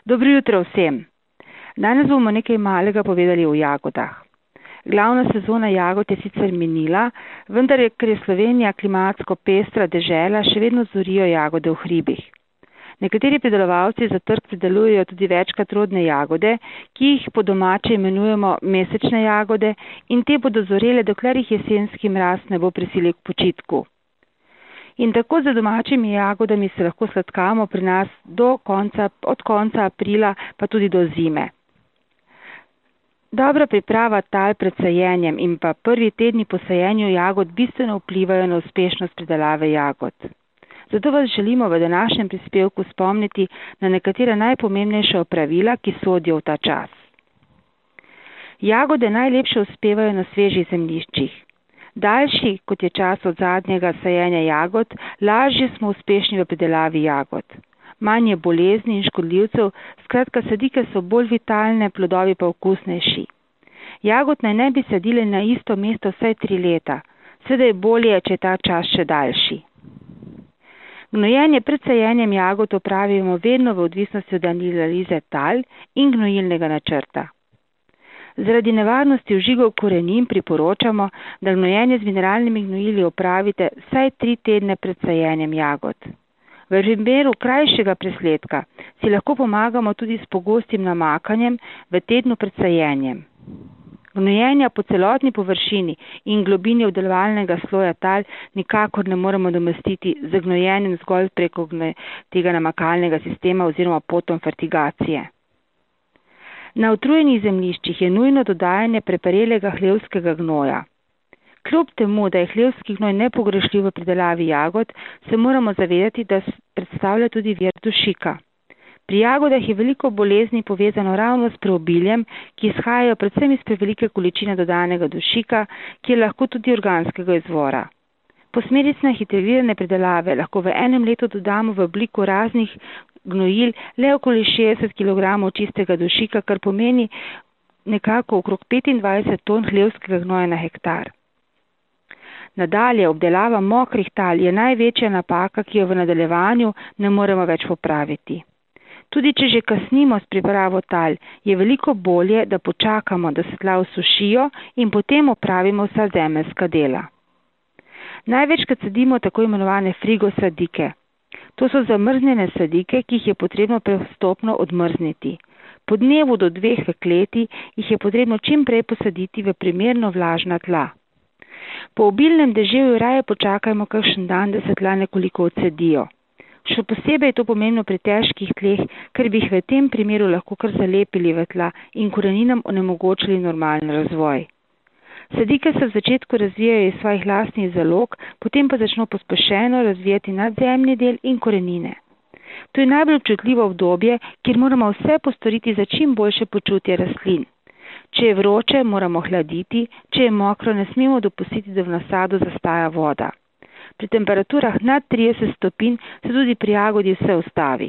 Dobro jutro vsem. Danes bomo nekaj malega povedali o jagodah. Glavna sezona jagod je sicer minila, vendar ker je Slovenija klimatsko pestra dežela, še vedno zorijo jagode v hribih. Nekateri pridelovalci za trg pridelujejo tudi večkrat rodne jagode, ki jih po domače imenujemo mesečne jagode, in te bodo zorele, dokler jih jesenski mraz ne bo prisilil k počitku. In tako z domačimi jagodami se lahko sladkamo pri nas od konca aprila pa tudi do zime. Dobra priprava tal pred sajenjem in pa prvi tedni po sajenju jagod bistveno vplivajo na uspešnost pridelave jagod. Zato vas želimo v današnjem prispevku spomniti na nekatera najpomembnejša opravila, ki sodijo v ta čas. Jagode najlepše uspevajo na svežih zemljiščih. Daljši, kot je čas od zadnjega sajenja jagod, lažje smo uspešni v pridelavi jagod. Manj je bolezni in škodljivcev, skratka sadike so bolj vitalne, plodovi pa okusnejši. Jagod naj ne bi sadili na isto mesto vsaj 3 leta. Seveda je bolje, če je ta čas še daljši. Gnojenje pred sajenjem jagod opravimo vedno v odvisnosti od analize tal in gnojilnega načrta. Zaradi nevarnosti vžigov korenin priporočamo, da gnojenje z mineralnimi gnojili opravite vsaj 3 tedne pred sajenjem jagod. V primeru krajšega presledka si lahko pomagamo tudi s pogostim namakanjem v tednu pred sajenjem. Gnojenja po celotni površini in globini obdelovalnega sloja tal nikakor ne moremo domestiti z gnojenjem zgolj preko tega namakalnega sistema oziroma potom fertigacije. Na utrujenih zemljiščih je nujno dodajanje preparelega hlevskega gnoja. Kljub temu, da je hlevski gnoj nepogrešljiv v pridelavi jagod, se moramo zavedati, da predstavlja tudi vir dušika. Pri jagodah je veliko bolezni povezano ravno s preobiljem, ki izhajajo predvsem iz prevelike količine dodanega dušika, ki je lahko tudi organskega izvora. Posmerične integrirane pridelave lahko v enem letu dodamo v obliku raznih gnojil le okoli 60 kg čistega dušika, kar pomeni nekako okrog 25 ton hlevskega gnoja na hektar. Nadalje, obdelava mokrih tal je največja napaka, ki jo v nadaljevanju ne moremo več popraviti. Tudi če že kasnimo s pripravo tal, je veliko bolje, da počakamo, da se tla usušijo in potem opravimo vsa zemeljska dela. Največkrat sadimo tako imenovane frigo sadike. To so zamrznjene sadike, ki jih je potrebno postopno odmrzniti. Po dnevu do 2 v kleti jih je potrebno čim prej posaditi v primerno vlažna tla. Po obilnem deževju raje počakajmo kakšen dan, da se tla nekoliko odsedijo. Še posebej je to pomembno pri težkih tleh, ker bi jih v tem primeru lahko kar zalepili v tla in koreninam onemogočili normalen razvoj. Sadike se v začetku razvijajo iz svojih lastnih zalog, potem pa začno pospešeno razvijati nadzemni del in korenine. To je najbolj občutljivo obdobje, kjer moramo vse postoriti za čim boljše počutje rastlin. Če je vroče, moramo hladiti, če je mokro, ne smemo dopustiti, da v nasadu zastaja voda. Pri temperaturah nad 30 stopinj se tudi pri jagodi vse ustavi.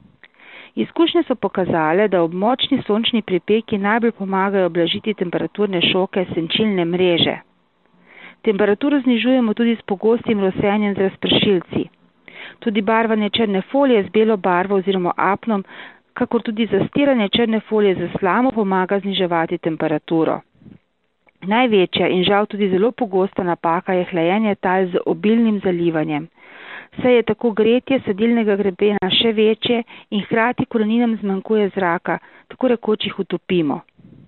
Izkušnje so pokazale, da ob močni sončni pripeki najbolj pomagajo blažiti temperaturne šoke senčilne mreže. Temperaturo znižujemo tudi s pogostim rosenjem z razpršilci. Tudi barvanje črne folije z belo barvo oziroma apnom, kakor tudi zastiranje črne folije z slamo pomaga zniževati temperaturo. Največja in žal tudi zelo pogosta napaka je hlajenje tal z obilnim zalivanjem. Saj je tako gretje sadilnega grebena še večje in hkrati koreninam zmanjkuje zraka, tako rekoč jih utopimo.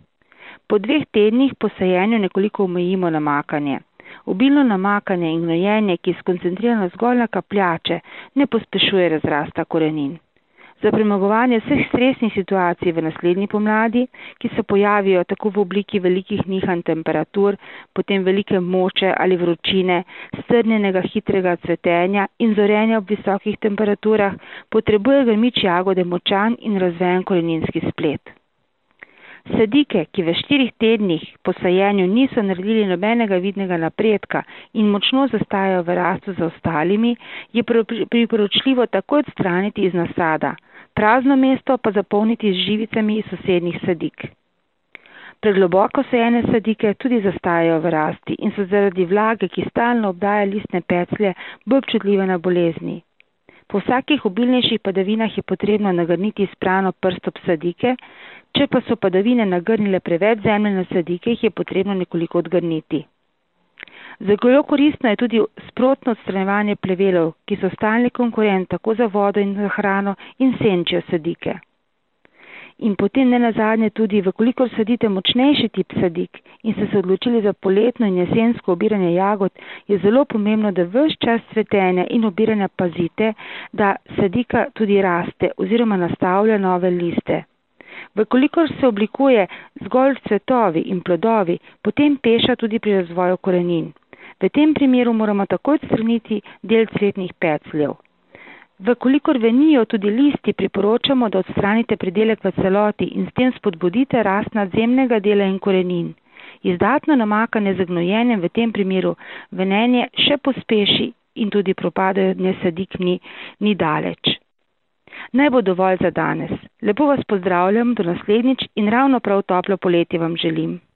Po 2 tednih po sajenju nekoliko omejimo namakanje. Obilno namakanje in gnojenje, ki je skoncentrirano zgolj na kapljače, ne pospešuje razrasta korenin. Za premagovanje vseh stresnih situacij v naslednji pomladi, ki se pojavijo tako v obliki velikih nihanj temperatur, potem velike moče ali vročine, strnjenega hitrega cvetenja in zorenja ob visokih temperaturah, potrebuje grmič jagode močan in razvejen koreninski splet. Sadike, ki v 4 tednih po sajenju niso naredili nobenega vidnega napredka in močno zastajajo v rastu za ostalimi, je priporočljivo takoj odstraniti iz nasada, prazno mesto pa zapolniti z živicami iz sosednjih sadik. Pregloboko sajene sadike tudi zastajajo v rasti in so zaradi vlage, ki stalno obdaja listne peclje, bolj občutljive na bolezni. Po vsakih obilnejših padavinah je potrebno nagrniti sprano prst ob sadike, če pa so padavine nagrnile preveč zemlje na sadike, jih je potrebno nekoliko odgrniti. Zelo koristno je tudi sprotno odstranjevanje plevelov, ki so stalni konkurent tako za vodo in za hrano in senčijo sadike. In potem ne nazadnje tudi, vkolikor sadite močnejši tip sadik in ste se odločili za poletno in jesensko obiranje jagod, je zelo pomembno, da ves čas cvetenja in obiranja pazite, da sadika tudi raste oziroma nastavlja nove liste. Vkolikor se oblikuje zgolj cvetovi in plodovi, potem peša tudi pri razvoju korenin. V tem primeru moramo takoj odstraniti del cvetnih pecljev. Vkolikor venijo tudi listi, priporočamo, da odstranite pridelek v celoti in s tem spodbudite rast nadzemnega dela in korenin. Izdatno namakanje z gnojenjem v tem primeru venenje še pospeši in tudi propadanje sadik ni daleč. Naj bo dovolj za danes. Lepo vas pozdravljam do naslednjič in ravno prav toplo poletje vam želim.